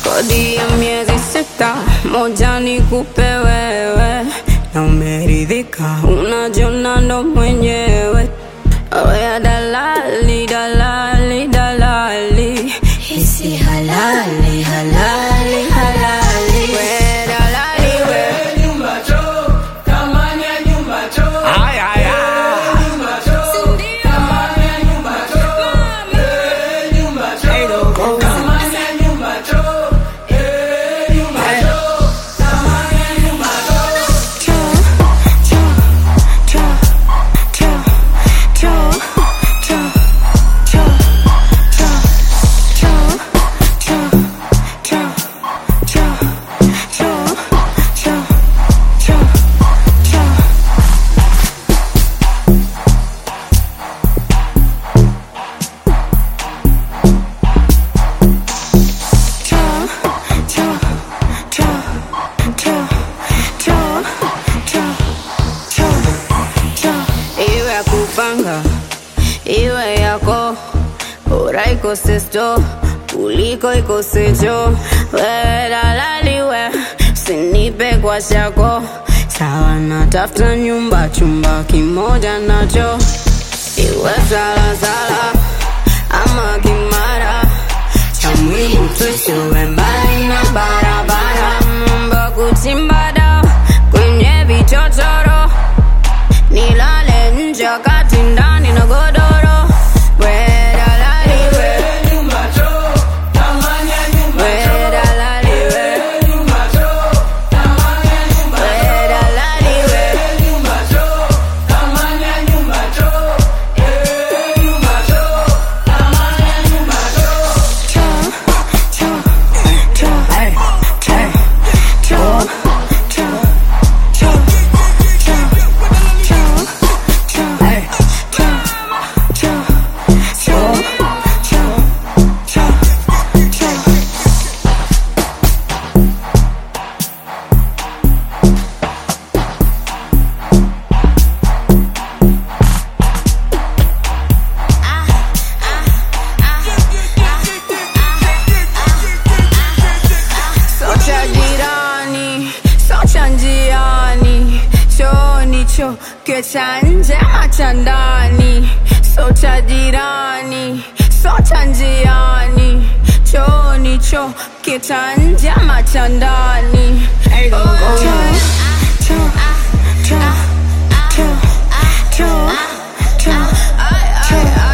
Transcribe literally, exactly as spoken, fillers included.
kodi ya miezi sita, moja nikupe wewe, na umeridhika, unajiona ndo mwenyewe. Oya dalali, dalali, dalali, hisi halali, halali, halali. We dalali we, nyumba cho, tamani ya nyumba cho. Ay, ay, ay. Nyumba cho, tamani ya nyumba cho. Eh, nyumba cho, tamani ya nyumba cho. Eh, nyumba cho, tamani ya nyumba cho. cho, cho, cho, cho, cho, cho, cho, cho, cho, cho, cho, cho, cho, cho, cho, cho, cho. Iwe ya kupanga, iwe yako, bora ikose sto kuliko ikose cho. Wewe dalali we, usinipe kwa shako, sawa natafuta nyumba, chumba kimoja nacho. Iwe sala sala ama kimara, cha muhimu tusiwe mbali na barabara. Mambo kuchimba dawa kwenye vichochoro, nilale nje wakati ndani na godoro. We dalali we, Nyumba cho, tamani ya nyumba we cho. dalali we, Nyumba cho, tamani ya nyumba cho. we dalali we. Nyumba cho, tamani ya nyumba cho. Eh, nyumba cho, tamani ya nyumba cho. Cho, cho, cho, Ay, cho, ay. cho, cho, cho, cho, cho, cho, Ay. cho, cho, cho, cho, cho, cho. Socha jirani, socha njiani, chooni cho kecha nje macha ndani. Socha jirani, socha njiani, chooni cho kecha nje macha ndani. Hey, go, go, Cho, go. cho, cho, cho, cho, cho, cho, cho.